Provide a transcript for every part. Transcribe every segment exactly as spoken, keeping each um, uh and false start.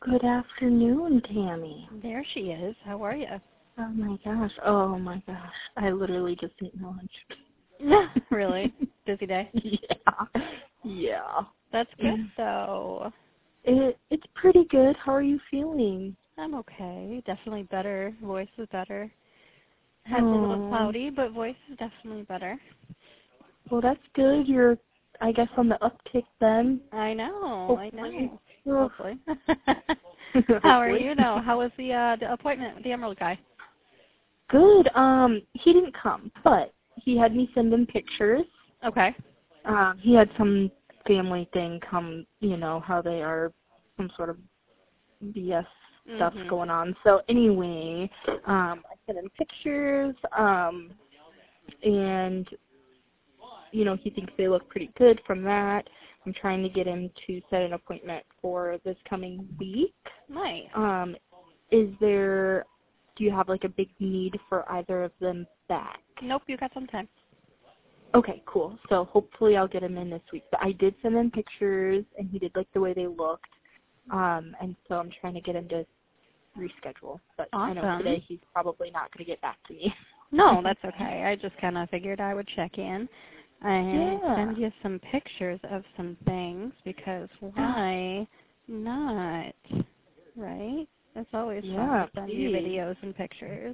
Good afternoon, Tammy. There she is. How are you? Oh my gosh. Oh my gosh. I literally just ate lunch. Yeah. Really? Busy day? Yeah. Yeah. That's good, though. It it's pretty good. How are you feeling? I'm okay. Definitely better. Voice is better. Head's Oh. a little cloudy, but voice is definitely better. Well, that's good. You're, I guess, on the uptick then. I know. Hopefully. I know. Hopefully. How are you, though? How was the uh, the appointment with the Emerald guy? Good. Um, he didn't come, but he had me send him pictures. Okay. Um, he had some family thing come, you know, how they are, some sort of B S stuff Mm-hmm. going on. So anyway, um, I sent him pictures, um, and, you know, he thinks they look pretty good from that. I'm trying to get him to set an appointment for this coming week. Nice. Um, is there, do you have, like, a big need for either of them back? Nope, you got some time. Okay, cool. So hopefully I'll get him in this week. But I did send him pictures, and he did like the way they looked. Um, and so I'm trying to get him to reschedule. But Awesome. I know today he's probably not going to get back to me. No, that's okay. I just kind of figured I would check in and Yeah. send you some pictures of some things because why not, right? It's always fun Yeah, to send you please. videos and pictures.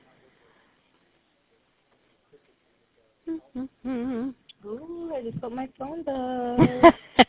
Ooh, I just put my phone up.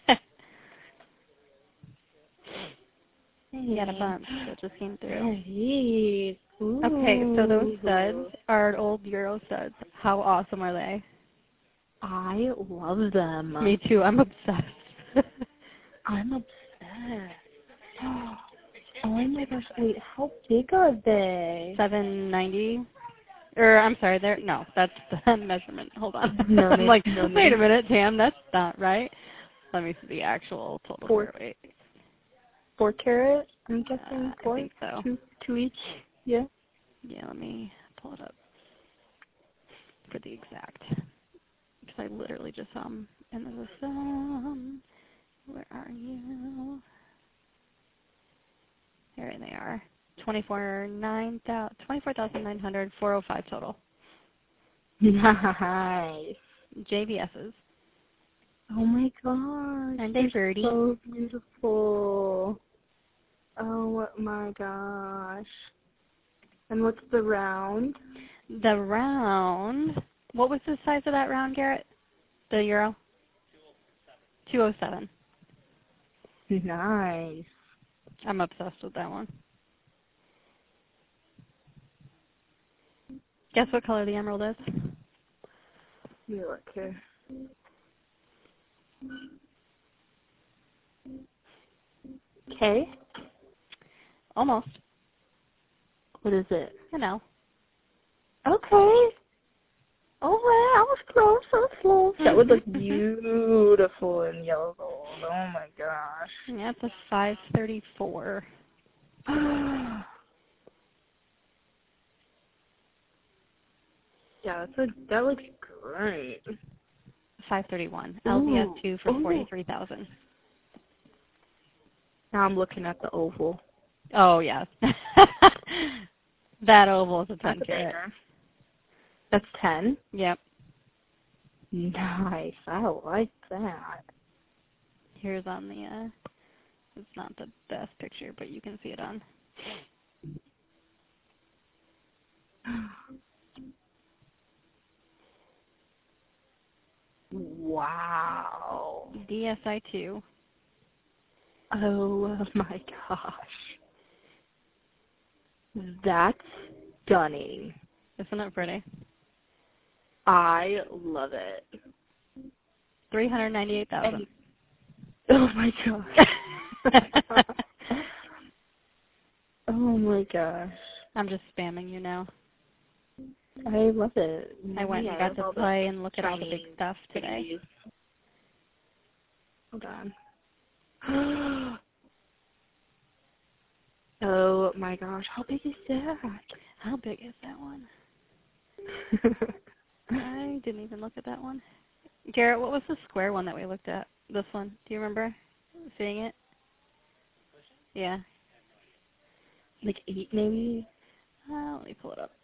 You got a bunch that just came through. Nice. Ooh. Okay, so those studs are old Euro studs. How awesome are they? I love them. Me too. I'm obsessed. I'm obsessed. Oh my gosh, wait, how big are they? seven ninety. Or I'm sorry, there. No, that's the measurement. Hold on. No, I'm like, no, wait a minute, Tam, that's not right. Let me see the actual total. Four, Wait. four carat, I'm guessing. Uh, I Four, think so. two, two each. Yeah. Yeah, let me pull it up for the exact. Because I literally just saw them in the system. Where are you? Here they are. Twenty-four nine thousand twenty-four thousand nine hundred four oh five total. Nice. J V S's. Oh my gosh. And They're a birdie. so beautiful. Oh my gosh. And what's the round? The round. What was the size of that round, Garrett? The Euro? two oh seven. Nice. I'm obsessed with that one. Guess what color the emerald is? You look here. Okay. Almost. What is it? I know. Okay. Oh wow, I was close, I was close. That would look beautiful in yellow gold. Oh my gosh. Yeah, it's a five thirty-four. Yeah, that's a, that looks great. five thirty-one. L B S two for Ooh. forty-three thousand. Now I'm looking at the oval. Oh, yes. That oval is a ten That's a carat. banger. That's ten? Yep. Nice. I like that. Here's on the, uh, it's not the best picture, but you can see it on. Wow. D S I two. Oh my gosh. That's stunning. Isn't it pretty? I love it. three hundred ninety-eight thousand. Oh my gosh. Oh my gosh. I'm just spamming you now. I love it. I went Yeah, and got to play and look at all the big shiny stuff today. thingies. Hold on. Oh my gosh, how big is that? How big is that one? I didn't even look at that one. Garrett, what was the square one that we looked at? This one. Do you remember seeing it? Yeah. like eight maybe. Uh, let me pull it up.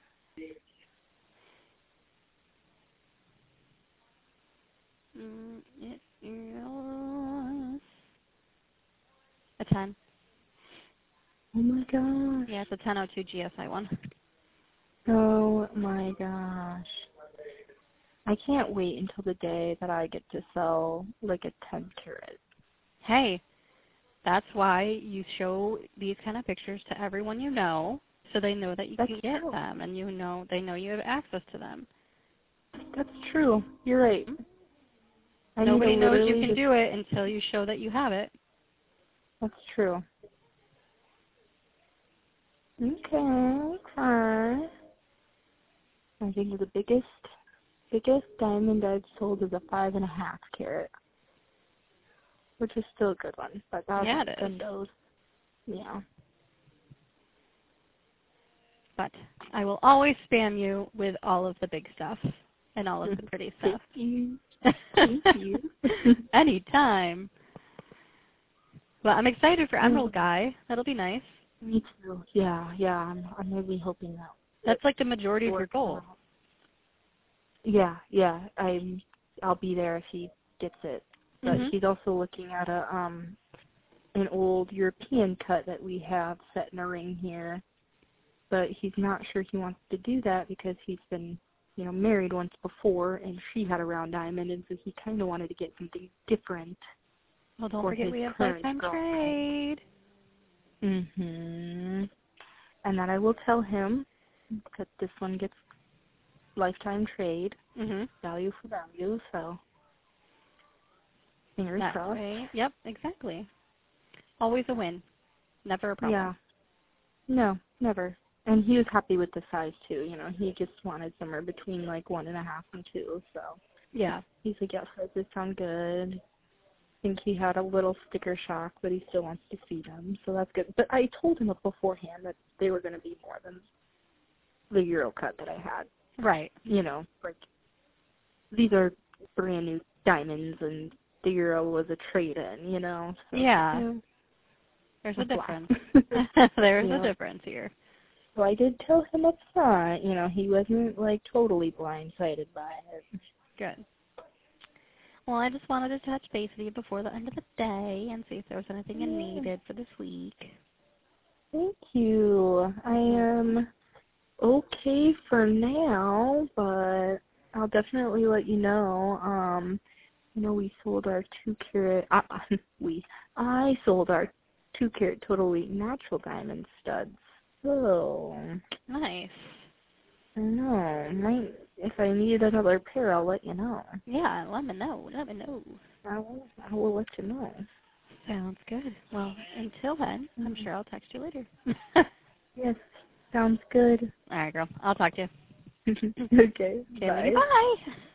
Mm, it is a ten. Oh my gosh. Yeah, it's a ten oh two G S I one. Oh my gosh. I can't wait until the day that I get to sell like a ten carat. Hey, that's why you show these kind of pictures to everyone you know, so they know that you That's can get true. them, and you know they know you have access to them. That's true. You're right. Mm-hmm. I Nobody need to knows you literally can just, do it until you show that you have it. That's true. Okay, okay. I think the biggest, biggest diamond I've sold is a five and a half carat, which is still a good one. But that Yeah, was it is. Gundos. Yeah. But I will always spam you with all of the big stuff and all of the pretty stuff. Thank you. Thank you. Anytime. Well, I'm excited for Emerald Guy. That'll be nice. Me too. Yeah, yeah. I'm, I'm really hoping that. That's like the majority of your works goal. out. Yeah, yeah. I'm. I'll be there if he gets it. But Mm-hmm. he's also looking at a um an old European cut that we have set in a ring here. But he's not sure he wants to do that because he's been, you know, married once before, and she had a round diamond, and so he kind of wanted to get something different. Well, don't for forget his we have current lifetime girlfriend. trade. Mhm. And that I will tell him that this one gets lifetime trade, Mm-hmm. value for value. So fingers That crossed. way. Yep, exactly. Always a win. Never a problem. Yeah. No, never. And he was happy with the size too. You know, he just wanted somewhere between like one and a half and two. So Yeah. he's like, yeah, sizes sound good. I think he had a little sticker shock, but he still wants to see them, so that's good. But I told him beforehand that they were going to be more than the Euro cut that I had. Right. You know, like these are brand new diamonds, and the Euro was a trade-in. You know. So, Yeah. you know, There's a that's difference. why. There's You a know? difference here. So I did tell him up front. You know, he wasn't like totally blindsided by it. Good. Well, I just wanted to touch base with you before the end of the day and see if there was anything you Yeah. needed for this week. Thank you. I am okay for now, but I'll definitely let you know. Um, you know, we sold our two carat. Uh, we, I sold our two carat totally natural diamond studs. So Nice. I know. Might if I need another pair, I'll let you know. Yeah, let me know. Let me know. I will. I will let you know. Sounds good. Well, until then, I'm sure I'll text you later. Yes, sounds good. All right, girl. I'll talk to you. Okay. Okay, Bye. bye.